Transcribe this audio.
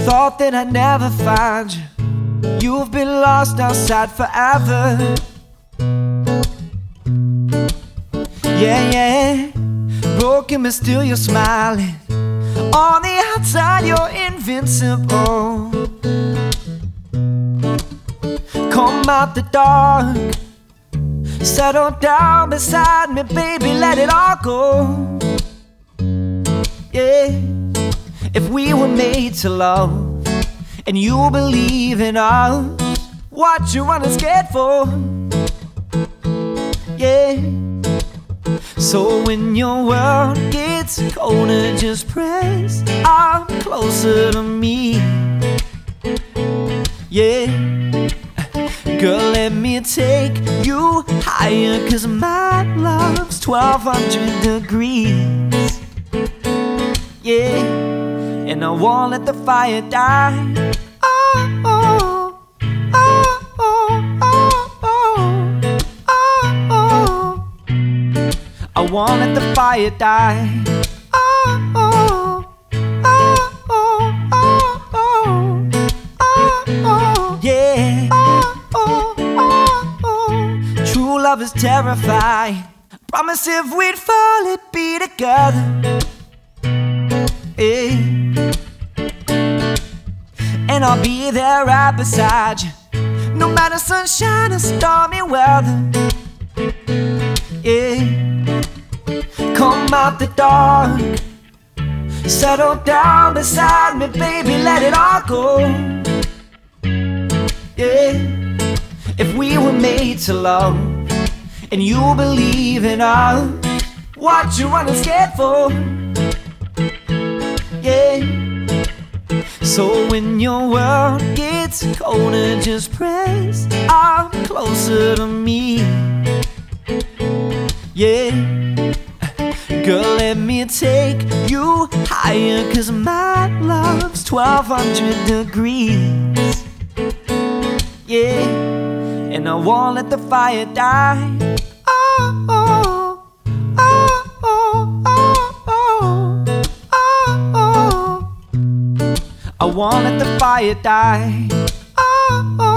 Thought that I'd never find you. You've been lost outside forever. Yeah, yeah. Broken but still you're smiling. On the outside you're invincible. Come out the dark, settle down beside me, baby, let it all go. Yeah. If we were made to love, and you believe in us, what you running scared for? Yeah. So when your world gets colder, just press up closer to me. Yeah. Girl, let me take you higher, 'cause my love's 1200 degrees. Yeah. And I won't let the fire die. Oh, oh, oh, oh, oh, oh, oh. I won't let the fire die. Oh, oh, oh, oh, oh, oh, oh, yeah. Oh, oh, oh, oh. True love is terrifying. Promise if we'd fall, it'd be together. Yeah. And I'll be there right beside you, no matter sunshine or stormy weather. Yeah. Come out the dark, settle down beside me, baby, let it all go. Yeah. If we were made to love, and you believe in us, what you running scared for? Yeah. So when your world gets colder, just press up closer to me. Yeah. Girl, let me take you higher, 'cause my love's 1200 degrees. Yeah. And I won't let the fire die. Oh, oh, oh, oh, oh, oh, oh, oh. I won't let the fire die. Oh, oh.